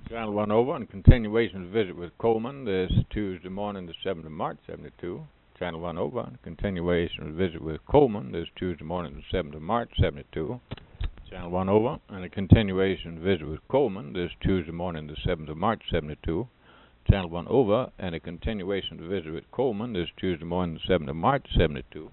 Channel 1 over and continuation of visit with Coleman this Tuesday morning, the 7th of March, 72. Channel 1 over and continuation of visit with Coleman this Tuesday morning, the 7th of March, 72. Channel 1 over and a continuation of visit with Coleman this Tuesday morning, the 7th of March, 72. Channel 1 over and a continuation of visit with Coleman this Tuesday morning, the 7th of March, 72.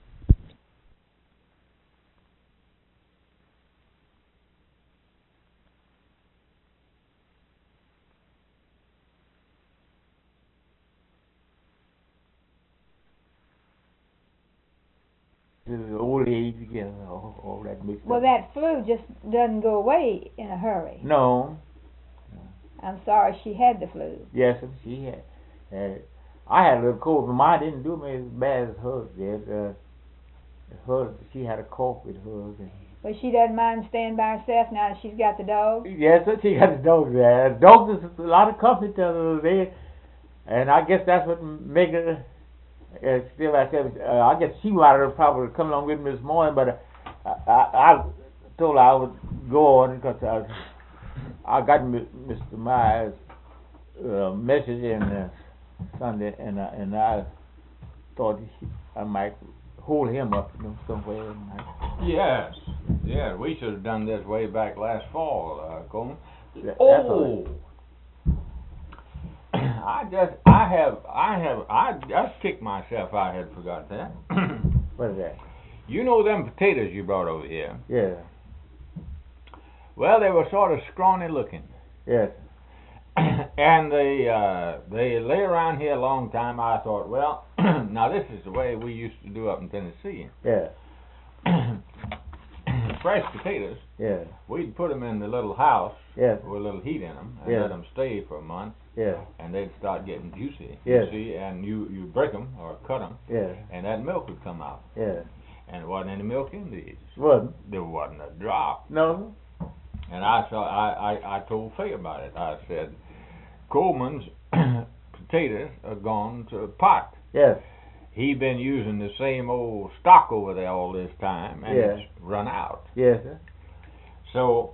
The old age again, all that mixed Well, up. that flu just doesn't go away in a hurry. No. I'm sorry she had the flu. Yes, she had. I had a little cold, but mine didn't do me as bad as hers did. Hers, she had a cough with hers. But she doesn't mind staying by herself now that she's got the dog. Yes, she got the dogs there. Dogs is a lot of company to her today, and I guess that's what make her. Still, I said, I guess she might have probably come along with me this morning, but I told her I would go on because I got Mr. Myers' message in Sunday, and I thought I might hold him up, somewhere. Yes, yeah, we should have done this way back last fall, Coleman. I just kicked myself. I had forgot that. What is that? You know them potatoes you brought over here? Yeah. Well, they were sort of scrawny looking. Yes. And they lay around here a long time. I thought, well, now this is the way we used to do up in Tennessee. Yeah. Fresh potatoes. Yeah. We'd put them in the little house. Yes. With a little heat in them, and Yeah. let them stay for a month. Yeah. And they'd start getting juicy. Yes. You see, and you break them or cut them, Yeah. and that milk would come out. Yeah. And there wasn't any milk in these. Wasn't? There wasn't a drop. No. And I told Faye about it. I said, Coleman's potatoes are gone to pot. Yes. He been using the same old stock over there all this time, and Yeah. it's run out. Yes, sir. So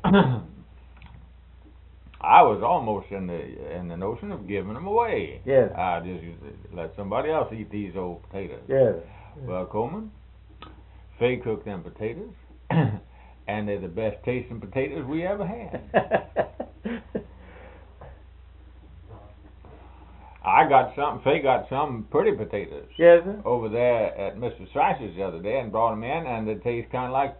I was almost in the notion of giving them away. Yes. I just let somebody else eat these old potatoes. Yes. Well, Coleman, Faye cooked them potatoes, and they're the best tasting potatoes we ever had. Faye got some pretty potatoes. Yes, sir. Over there at Mr. Strasser's the other day and brought them in, and they taste kind of like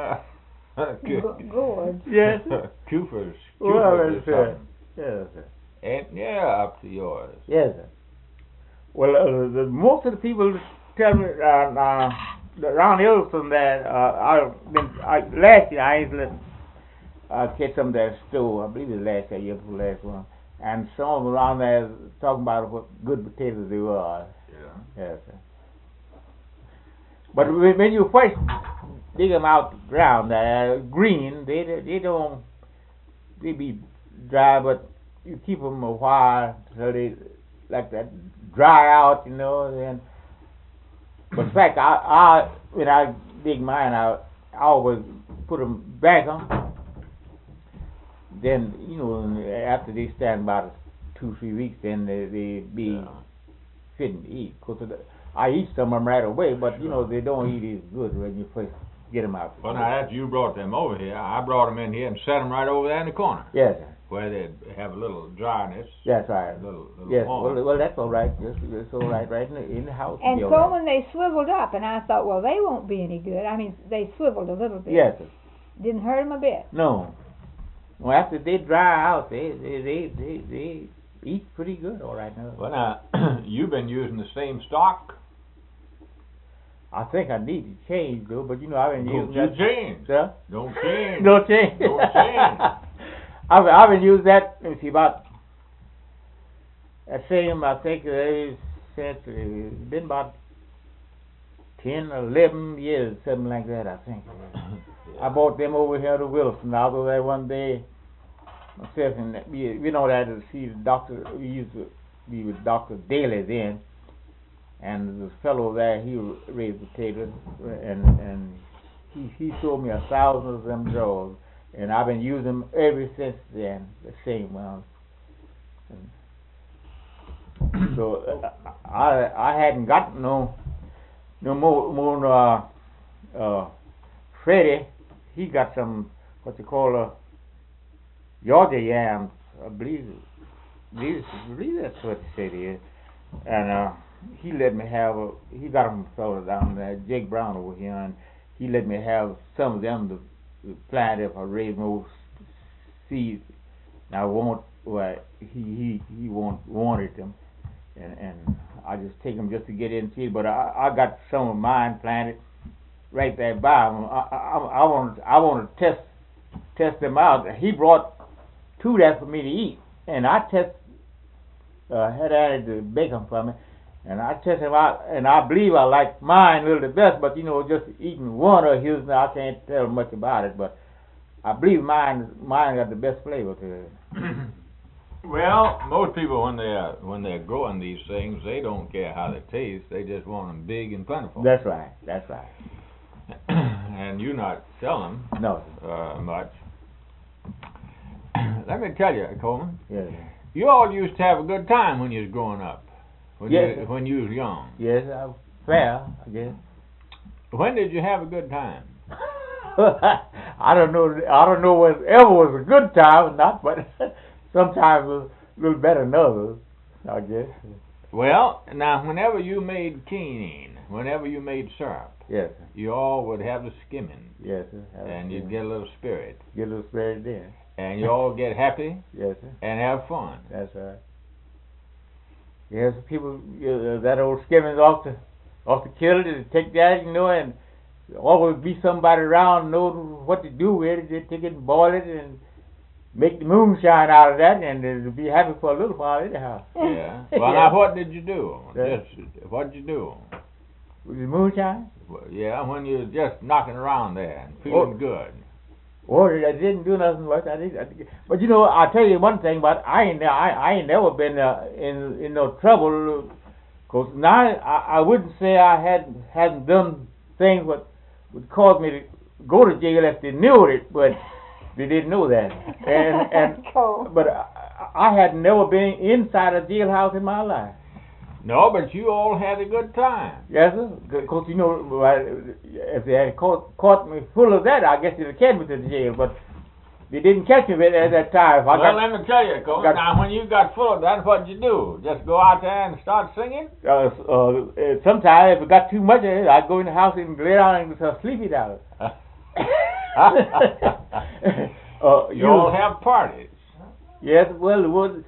Gourds. Yes. Cufers. Well, or that's right. something. Yes, sir. And yeah, up to yours. Yes, sir. Well, most of the people tell me around Ilson that last year I used to catch some of that store. I believe it was last year before last one. And some of them around there talking about what good potatoes they were. Yeah. Yes, sir. But when you first dig them out the ground, green, they don't, they be dry, but you keep them a while so they like that dry out, then. But in fact, I when I dig mine out, I always put them back on. Then after they stand about 2-3 weeks, then they be fit to eat. Cause I eat some of them right away, but they don't eat as good when you first get them out. Well, now after you brought them over here, I brought them in here and set them right over there in the corner. Yes, sir. Where they have a little dryness. That's right. Little yes. warm. Well, that's all right. It's all right, right in the house. And Coleman, they swiveled up, and I thought, well, they won't be any good. I mean, they swiveled a little bit. Yes, sir. Didn't hurt them a bit. No. Well, after they dry out, they eat pretty good, all right now. Well, now you've been using the same stock. I think I need to change, though. But I've been using that. Don't change. Sir? Don't change. Don't change. Don't change. I've been using that. Let me see, about that same. I think since it's been about 10 or 11 years, something like that. I think. I bought them over here to Wilson. I was there one day myself, and we know that to see the doctor. We used to be with Dr. Daly then, and this fellow there, he raised potatoes, and he sold me 1,000 of them drawers, and I've been using them ever since then. The same ones. So I hadn't got no more. Freddie, he got some what you call Georgia yams. I believe that's what he said he is. And he let me have he got them sold down there, Jake Brown over here, and he let me have some of them to plant if I raise more seeds. And I won't. Well, he wanted them, and I just take them just to get in seed. But I got some of mine planted right there by him. I want to test them out. He brought two there for me to eat, and I had added the bacon for me, and I tested them out, and I believe I like mine a little the best. But just eating one of his, I can't tell much about it. But I believe mine got the best flavor to it. Well, most people when they're growing these things, they don't care how they taste. They just want them big and plentiful. That's right. And you're not selling no much. Let me tell you, Coleman. Yes. You all used to have a good time when you was growing up. When you was young. Yes, fair, I guess. When did you have a good time? I don't know whatever was a good time or not, but sometimes it was a little better than others, I guess. Well, now, whenever you made quinine, whenever you made syrup, yes, you all would have the skimming. Yes, sir. And you'd get a little spirit. Get a little spirit there. And you all get happy. Yes, sir. And have fun. That's right. Yes, people, that old skimming's off the kiln, to take that, and always be somebody around know what to do with it. Just take it and boil it and make the moonshine out of that, and it'll be happy for a little while anyhow. Yeah. Well, now, what did you do? What did you do? With the moonshine? Well, yeah, when you were just knocking around there and feeling good. Oh, I didn't do nothing much. But I'll tell you one thing. But I ain't never been in no trouble. 'Cause now I wouldn't say I hadn't done things what would cause me to go to jail if they knew it, but they didn't know that. And cool. But I had never been inside a jailhouse in my life. No, but you all had a good time. Yes, sir. Because if they had caught me full of that, I guess they'd have carried me to the jail. But they didn't catch me at that time. Let me tell you, Coach. Now, when you got full of that, what'd you do? Just go out there and start singing? Sometimes, if it got too much of it, I'd go in the house and lay down and sleep it out. You all have parties. Yes, well, it was.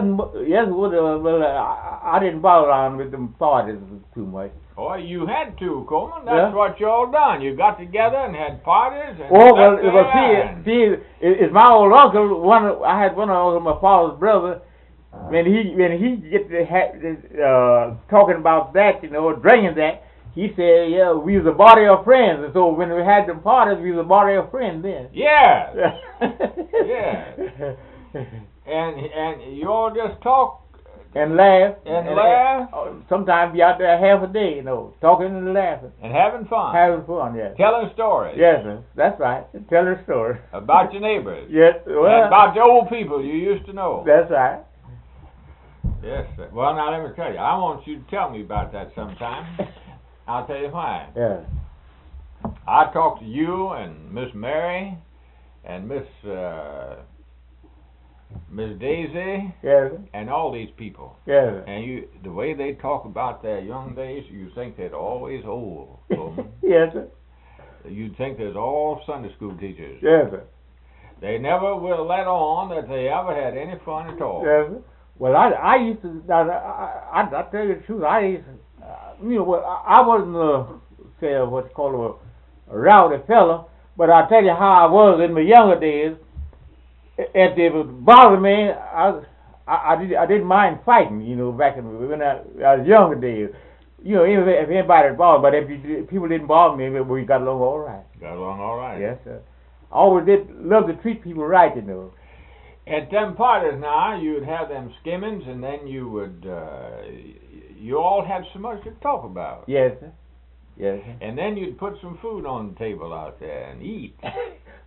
I didn't bother around with them parties too much. Oh, you had to, Coleman. That's what you all done. You got together and had parties. And see, it's my old uncle. I had one uncle, my father's brother. When he get talking about that, drinking that, he said, "Yeah, we was a body of friends." And so when we had them parties, we was a body of friends then. Yeah. Yeah. And you all just talk and laugh and laugh. Sometimes be out there half a day, talking and laughing and having fun. Yes. Telling stories. Yes, sir. That's right. Telling stories about your neighbors. Yes. Well, and about the old people you used to know. That's right. Yes, sir. Well, now let me tell you. I want you to tell me about that sometime. I'll tell you why. Yeah. I talked to you and Miss Mary and Miss Daisy, yes, and all these people. Yes. And the way they talk about their young days, you think they're always old. Yes, sir. You'd think they're all Sunday school teachers. Yes, sir. They never will let on that they ever had any fun at all. Yes, sir. Well, I used to. I tell you the truth. I used to, I wasn't say what's called a rowdy fella, but I tell you how I was in my younger days. If they would bother me, I didn't mind fighting, back when I was younger days. Even if anybody bothered, but if people didn't bother me, we got along all right. Got along all right. Yes, sir. I always did love to treat people right, At them parties now, you'd have them skimmings, and then you would, you all had so much to talk about. Yes, sir. Yes, sir. And then you'd put some food on the table out there and eat.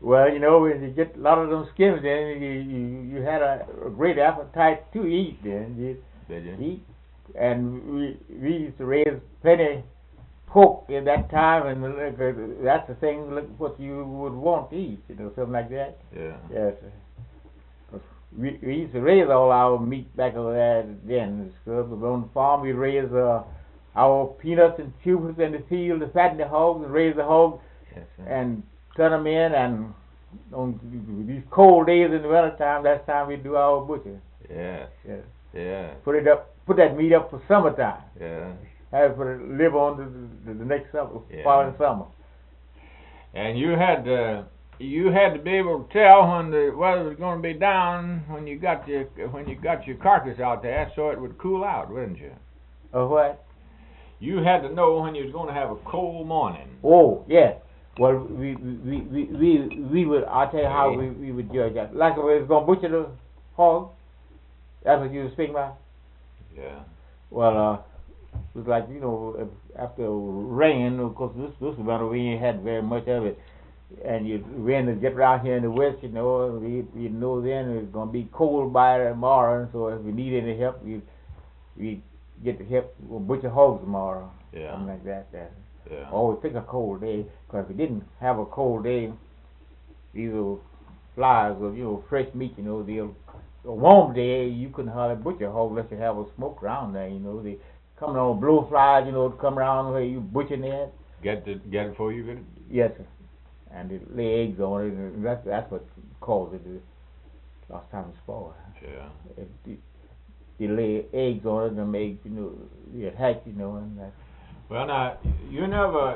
Well, you know, when you get a lot of them skins, then you had a great appetite to eat. Then you Did you? eat, and we used to raise plenty pork at that time, and that's the thing. Look what you would want to eat, you know, something like that. Yeah. Yes. We used to raise all our meat back over there then. So on the farm we raised our peanuts and tubers in the field to fatten the hogs and raise the hogs Yes, sir. and turn them in. And on these cold days in the winter time, that's time we do our butcher. Yes. Yes. Yeah. Put that meat up for summertime. Yeah. Have it for live on the next summer, Yeah. following summer. And you had to be able to tell when the weather was going to be down when you got your carcass out there, so it would cool out, wouldn't you? What? You had to know when you was going to have a cold morning. Oh, yes. Well, we would. I'll tell you how we would judge that. Like if we was gonna butcher the hog. That's what you was speaking about. Yeah. Well, it was like, you know, after rain. Of course, this winter we ain't had very much of it, and rain to get around here in the west. You know, we know then it's gonna be cold by tomorrow. So if we need any help, we get the help. We'll butcher hogs tomorrow. Yeah. Something like that. Yeah. Always pick a cold day, because if we didn't have a cold day, these little flies of, you know, fresh meat, you know, a warm day you couldn't hardly butcher a hog unless you have a smoke around there, you know. They coming on blow flies, you know, to come around where you butchering that. Get it before you get it. Yes, sir. And they lay eggs on it, and that's what caused it. Last time it spoiled. Yeah. They lay eggs on it, and them eggs, you know, they hatch, you know, and that. Well, now you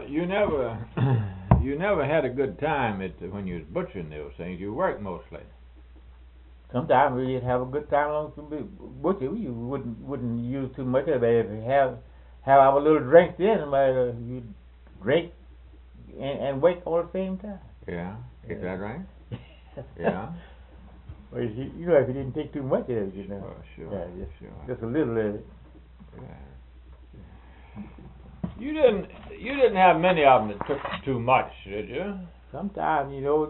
never had a good time when you was butchering those things. You worked mostly. Sometimes we'd have a good time on the butcher. We wouldn't use too much of it. If we have our little drinks in, you drink and wait all at the same time. Yeah. Is that right? Yeah. Well, you know, if you didn't take too much of it, you know. Oh, sure. Yeah, Sure. just a little of it. Yeah. You didn't have many of them that took too much, did you? Sometimes, you know,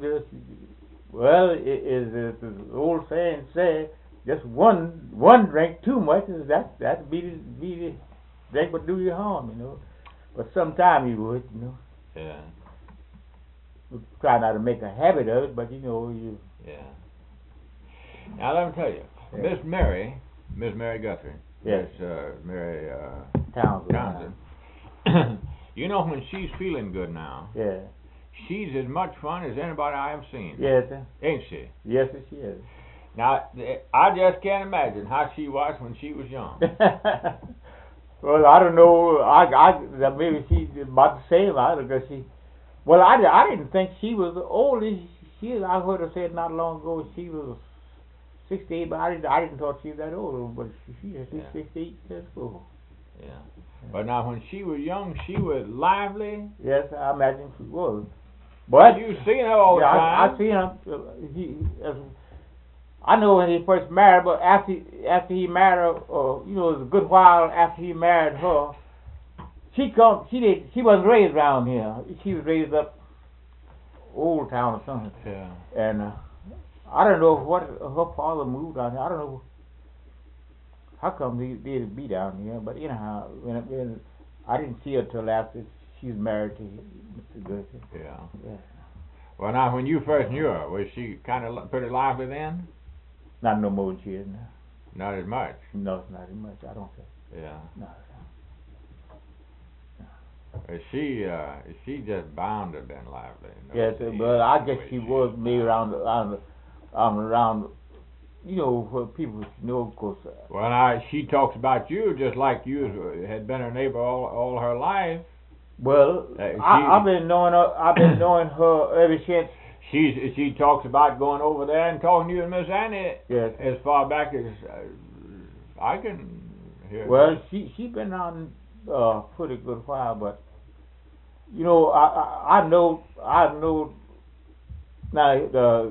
as the old saying says, just one drink too much that be the drink would do you harm, you know. But sometimes you would, you know. Yeah. We try not to make a habit of it, but you know Yeah. Now let me tell you, Yeah. Miss Mary Guthrie. Yes. Mary Townsend. You know, when she's feeling good now, Yeah. she's as much fun as anybody I have seen. Yes, sir. Ain't she? Yes, she is. Now, I just can't imagine how she was when she was young. Well, I don't know. Maybe she's about the same. Because I didn't think she was old. I heard her say it not long ago. She was 68, but I didn't thought she was that old. But she's 68 years old. Yeah. But now, when she was young, she was lively. Yes, I imagine she was. But you seen her all the time. I seen her. I know when he first married, but after he married her, you know, it was a good while after he married her. She wasn't raised around here. She was raised up Old Town or something. Yeah. And I don't know what her father moved down here. I don't know how come they did be down here, but anyhow, when I didn't see her till after she's married to Mr. Guthrie. Yeah. Yeah. Well, now, when you first knew her, was she kind of pretty lively then? Not no more than she is now. Not as much. No, not as much. I don't think. Yeah. No. Is she just bound to have been lively? Yes, but I guess she was maybe around, you know, for people to know, of course. Well, now, she talks about you just like you had been her neighbor all her life. Well, I've been knowing her. I've been knowing her ever since. She talks about going over there and talking to you and Miss Annie. Yes. As far back as I can hear. Well, she been on pretty good while, but you know, I know now.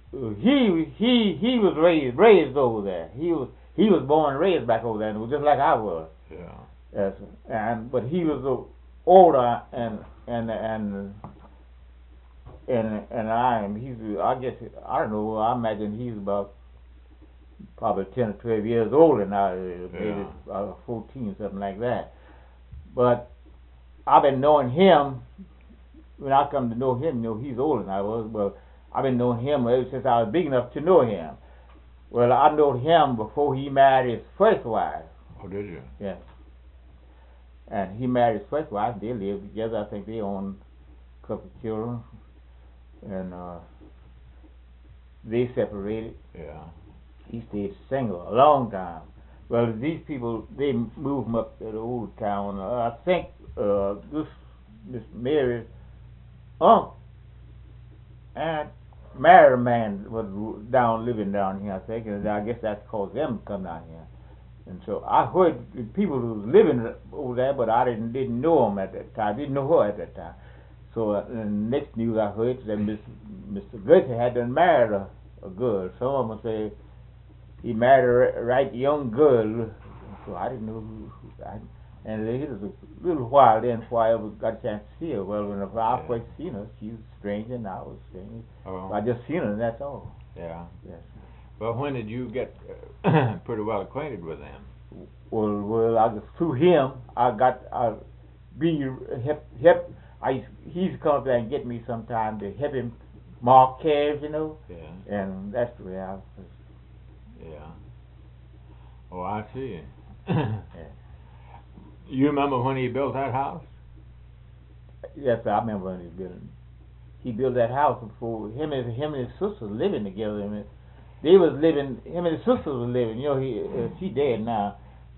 He was raised over there. He was born and raised back over there, just like I was. Yeah. Yes, but he was older and I guess, I don't know, I imagine he's about probably 10 or 12 years older now, maybe 14, something like that. But I've been knowing him, when I come to know him, he's older than I was, but I've been knowing him ever since I was big enough to know him. Well, I knew him before he married his first wife. Oh, did you? Yes. And he married his first wife. They lived together. I think they owned a couple of children. And they separated. Yeah. He stayed single a long time. Well, these people, they moved him up to the old town. I think this Mary's uncle and married a man was living down here, I think, and I guess that caused them to come down here. And so I heard the people who was living over there, but I didn't know them at that time. Didn't know her at that time. So the next news I heard that Mr. Guthrie had done married a girl. Some of them say he married a right young girl. So I didn't know who. And it was a little while then before I ever got a chance to see her. Well, when I first seen her, she was strange and I was strange. Oh. I just seen her and that's all. Yeah. Yes. Well, when did you get pretty well acquainted with them? Well, I just through him. He used to come up there and get me sometime to help him mark calves, Yeah. And that's the way I was. Yeah. Oh, I see. Yeah. You remember when he built that house? Yes, I remember when he built that house before him and his sister living together. Him and his sister was living. She dead now.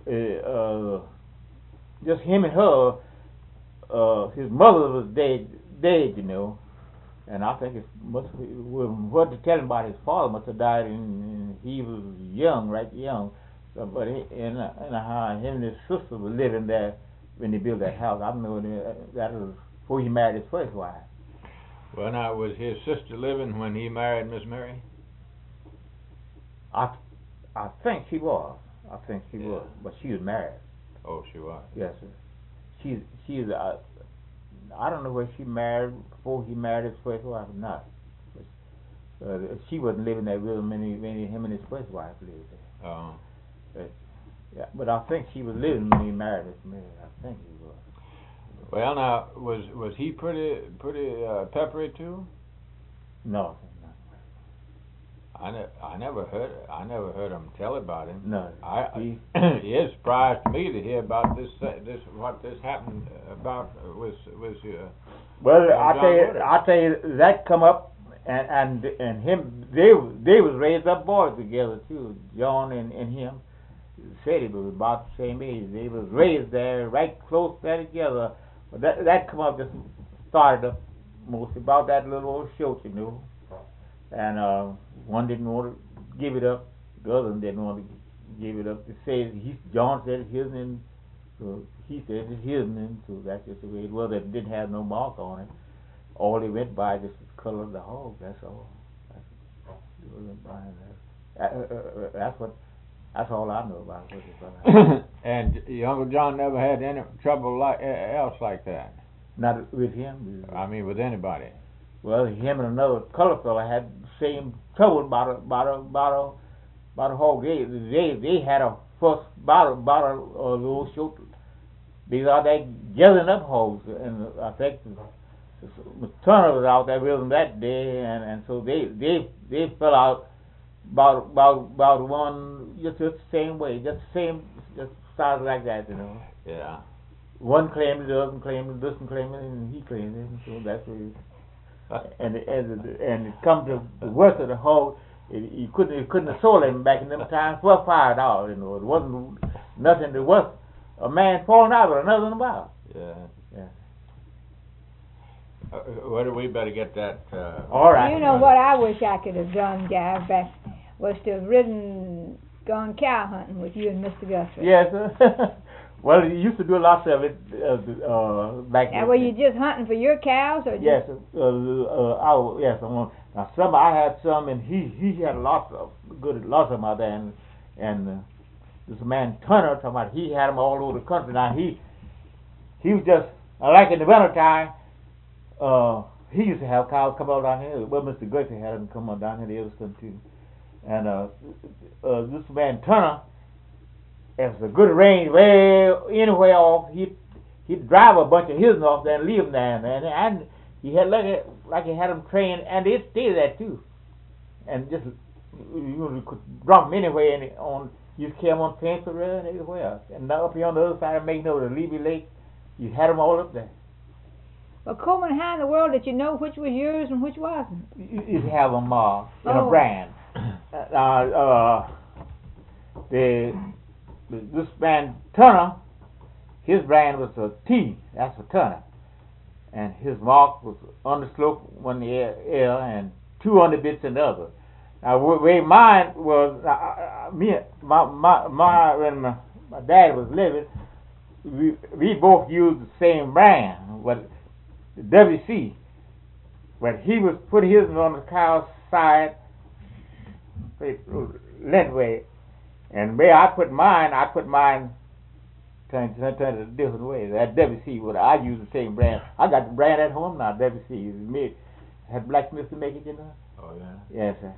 Just him and her. His mother was dead. And I think what to tell him about his father must have died, and he was young, right young. So, but him and his sister were living there when they built that house. I know that was before he married his first wife. Well, now, was his sister living when he married Miss Mary? I think she was. Was, but she was married. Oh, she was. Yes, sir. She's. I don't know whether she married before he married his first wife or not. But, she wasn't living there with him when him and his first wife lived there. Oh. Yeah, but I think she was living when he married Miss Mary. I think he was. Well, now, was he pretty peppery too? No. I never heard him tell about him. No. It is surprised me to hear about what this happened about was Well, I tell you that come up and him they was raised up boys together too. John and him said he was about the same age. They was raised there right close there together. But that come up just started up mostly about that little old show, and one didn't want to give it up, the other one didn't want to give it up. John said it's his name, so he said it's his name, so that's just the way it was. It didn't have no mark on it. All they went by just the color of the hog. That's all. That's all I know about it. And your Uncle John never had any trouble else like that? Not with him. I mean, with anybody. Well, him and another colored fella had the same trouble about a hog. They had a first bottle of little short. These are they gathering up hogs, and I think Mr. Turner was out there with them that day, and so they fell out about one just the same way, just started like that, Yeah. One claimed it, the other claimed it, this one claimed it, and he claimed it, and so that's what and it come to the worst of the whole. You couldn't have sold him back in them times for $5. It wasn't nothing that was a man falling out with another about. Yeah. Yeah. Where do we better get that? All right. You know what I wish I could have done, Gav, back was to have gone cow hunting with you and Mr. Guthrie. Yes. Well, you used to do lots of it back then. Now, were you just hunting for your cows, or just? Yes. Yes. Now, I had some, and he had lots of them out there, and this man Turner, talking about, he had them all over the country. Now he was just like in the winter time. he used to have cows come out down here. Well, Mr. Gertie had them come out down here to Edison too. And this man Turner, if it's a good rain way anywhere off, he'd drive a bunch of his off there and leave them there. And he had like he had them trained, and they'd stay there too. And just you could drop them anywhere you carry them on fence or anywhere. And now up here on the other side of making over the Levy Lake, you had them all up there. Well, Coleman, how in the world did you know which was yours and which wasn't? You have them in a brand. This man Turner, his brand was a T. That's for Turner, and his mark was on the slope one L and 2 underbits in the other. Now, way mine was when my dad was living, we both used the same brand, but the WC. But he was put his on the cow's side, lengthway, and where I put mine turned it a different way. That WC, I use the same brand. I got the brand at home now. WC had blacksmiths to make it, you know. Oh yeah. Yes, sir.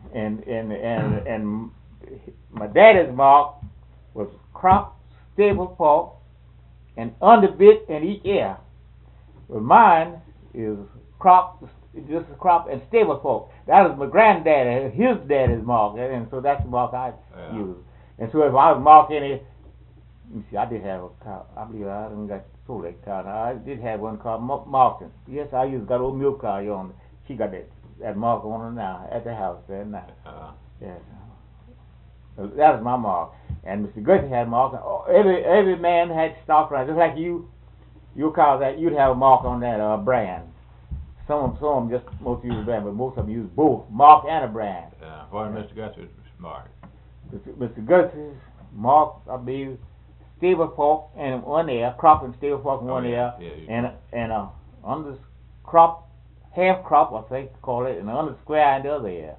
And my daddy's mark was crop, stable fork, and underbit in each ear. But mine is crop, just a crop and stable fork. That was my granddaddy, his daddy's mark, and so that's the mark I use. And so if I was marking it, let me see, I did have a cow. I believe I haven't got sold that cow. Now, I did have one called Martin. Yes, I got old milk cow on. She got that mark on her now at the house there now. Yes. So that was my mark. And Mr. Gertie had a mark. Every man had stock around, just like you. Your cow that you'd have a mark on that brand. Some of them just most use a brand, but most of them use both mark and a brand. Yeah. What Mr. Gutierrez's mark? Mr. Gutierrez's mark, I believe, stable fork and one ear, crop and stable fork in one ear, and under crop, half crop, I think they call it, and under square in the other ear.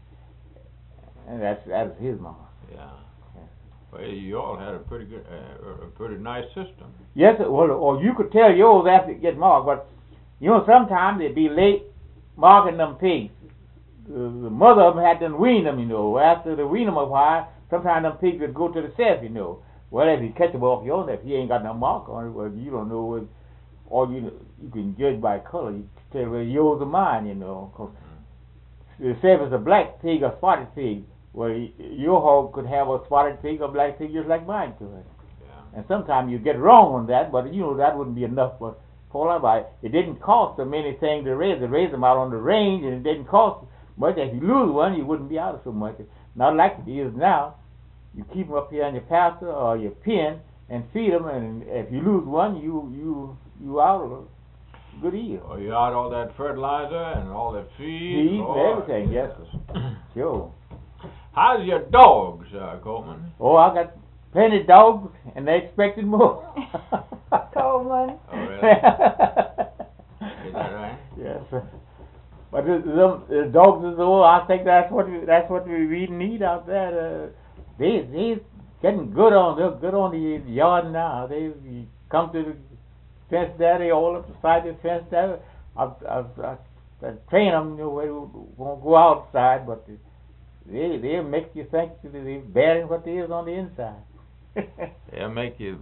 And that's his mark. Yeah. Well, you all had a pretty good, a pretty nice system. Yes, or you could tell yours after it get marked, but you know sometimes they'd be late marking them pigs. The mother of them had to wean them, you know. After they wean them a while, sometimes them pigs would go to the self, you know. Well, if you catch them off your own, if he ain't got no mark on it, well, you don't know what, or you can judge by color. You can tell whether yours or mine, you know. Cause the self is a black pig or spotted pig. Well, your hog could have a spotted pig or black pig just like mine could. Yeah. And sometimes you get wrong on that, but you know that wouldn't be enough for by. It didn't cost them anything to raise. They raised them out on the range, and it didn't cost much. If you lose one, you wouldn't be out of so much. Not like it is now. You keep them up here in your pasture or your pen and feed them, and if you lose one, you out of a good yield. Oh, you out all that fertilizer and all that feed? And everything, yes, sir. Sure. How's your dogs, Coleman? Oh, I got plenty of dogs, and they expected more. Coleman. Oh, really? Is that right? Yes, sir. But the dogs is old. I think that's what we need out there. They getting good on the yard now. They come to the fence there. They all up beside the fence there. I train them, you know, they won't go outside, but they make you think they're better than what they is on the inside. They'll make you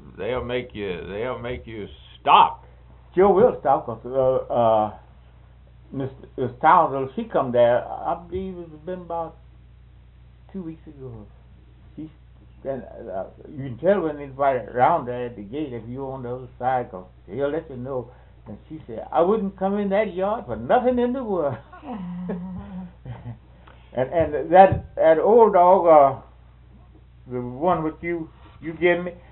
stop. Sure will stop, cause Miss Townsend, she come there. I believe it's been about 2 weeks ago. And you can tell when anybody around there at the gate if you're on the other side, cause he'll let you know. And she said, "I wouldn't come in that yard for nothing in the world." and that old dog, the one which you gave me,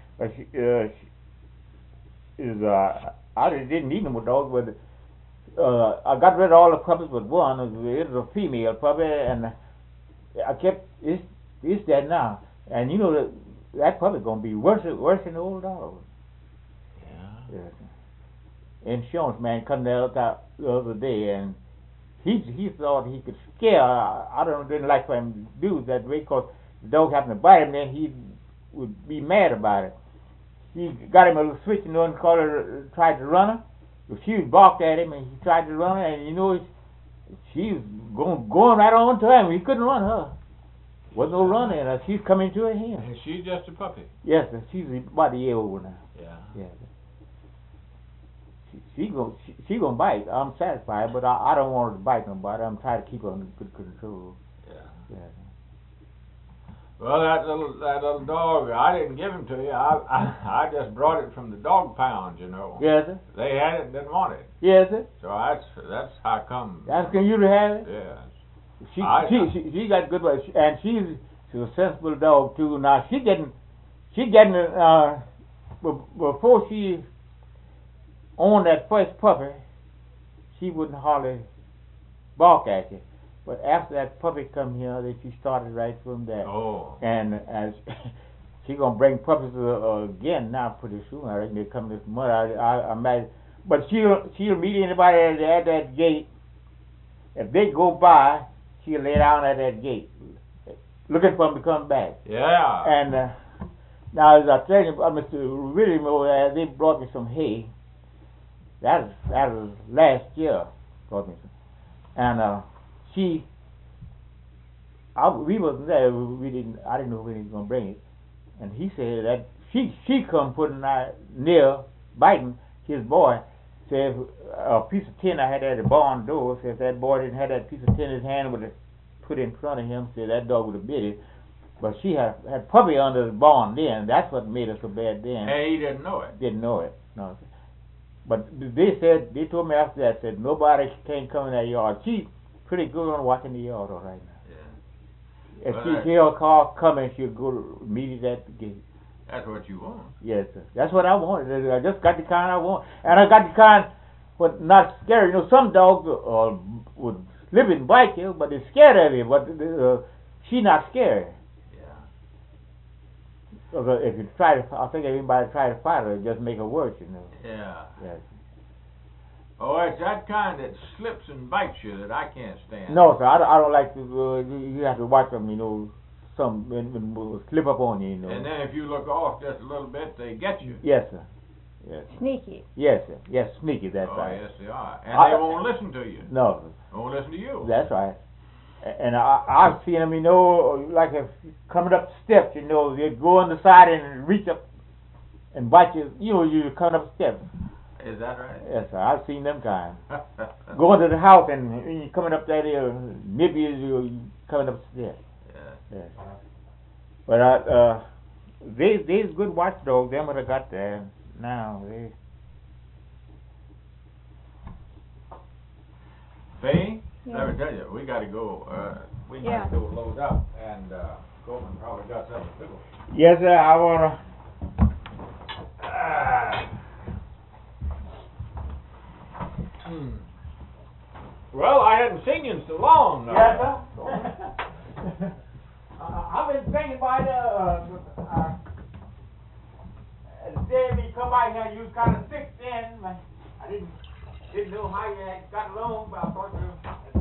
I didn't need no more dogs, but I got rid of all the puppies but one. It was a female puppy, and I kept it's dead now. And you know that puppy gonna be worse than the old dog. Yeah. Yes. Insurance man come there the other day, and he thought he could scare. I didn't like for him to do that way, because the dog happened to bite him, then he would be mad about it. He got him a little switch, you know, and tried to run her, she barked at him, and he tried to run her, and you know, she was going right on to him. He couldn't run her. Wasn't no running. She's coming to her hand. And she's just a puppy. Yes, sir. She's about a year old now. Yeah. Yeah. She gonna bite. I'm satisfied, but I don't want her to bite nobody. I'm trying to keep her under good control. Yeah. Yeah. Well, that little dog, I didn't give him to you. I just brought it from the dog pound, you know. Yes, sir. They had it, didn't want it. Yes, sir. So that's how come. That's can you to have it. Yeah. She got good, and she's a sensible dog too. Now she getting before she owned that first puppy, she wouldn't hardly bark at you. But after that puppy come here, then she started right from there. Oh. And as she gonna bring puppies again now pretty soon. I reckon they come this month. I'm mad, but she'll meet anybody at that gate. If they go by, she'll lay down at that gate, looking for them to come back. Yeah. And now, as I tell you, Mr. William over there, they brought me some hay. That was last year. Brought me some, and we wasn't there. I didn't know when he was gonna bring it. And he said that she come putting near biting his boy. Said a piece of tin I had at the barn door. Said if that boy didn't have that piece of tin in his hand, would have put it in front of him. Said that dog would have bit it. But she had puppy under the barn then. That's what made her so bad then. Hey, he didn't know it. Didn't know it. No. But they told me after that, said nobody can't come in that yard. She pretty good on watching the yard all right now. Yeah. If she hear a car coming, she'll go meet it at the gate. That's what you want. Yes, sir. That's what I wanted. I just got the kind I want. And I got the kind but not scary. You know, some dogs would slip and bite you, but they're scared of you. But she not scared. If you try to, I think everybody try to fight her, it just make her worse, you know. Yeah. Yes. Oh, it's that kind that slips and bites you that I can't stand. No, sir, I don't like to. You have to watch them, you know. Some will slip up on you, you know. And then if you look off just a little bit, they get you. Yes, sir. Yes. Sneaky. Yes, sir. Yes, sneaky. That's right. Oh, yes, they are. And they won't listen to you. No. They won't listen to you. That's right. And I've seen them, you know, like if coming up steps, you know, they go on the side and reach up and bite you. You know, you're coming up steps. Is that right? Yes, sir. I've seen them kind. Going to the house and you're coming up that here, nip you coming up steps. Yeah. Yes. But they's good watchdogs. Them what I got there now. Faye? Yeah. Let me tell you, we got to go. We Yeah. might go load up, and Coleman probably got something to do. Yes, sir. I wanna. Well, I hadn't seen you in so long. Yes, sir. I've been thinking about the day when you come by here, you was kind of sick then. I didn't know how you had got along, but I thought you.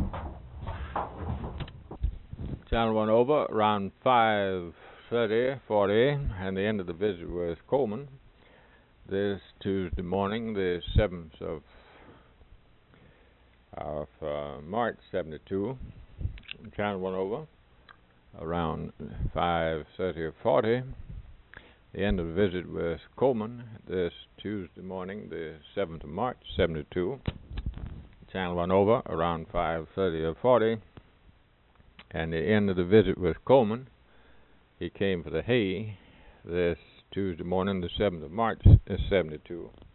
Channel 1 over around 5:30, 40, and the end of the visit with Coleman. This Tuesday morning, the 7th of March, 72. Channel 1 over around 5:30 or 40. The end of the visit with Coleman this Tuesday morning, the 7th of March, 72. Channel 1 over around 5:30 or 40. And the end of the visit with Coleman, he came for the hay this Tuesday morning, the 7th of March, 72.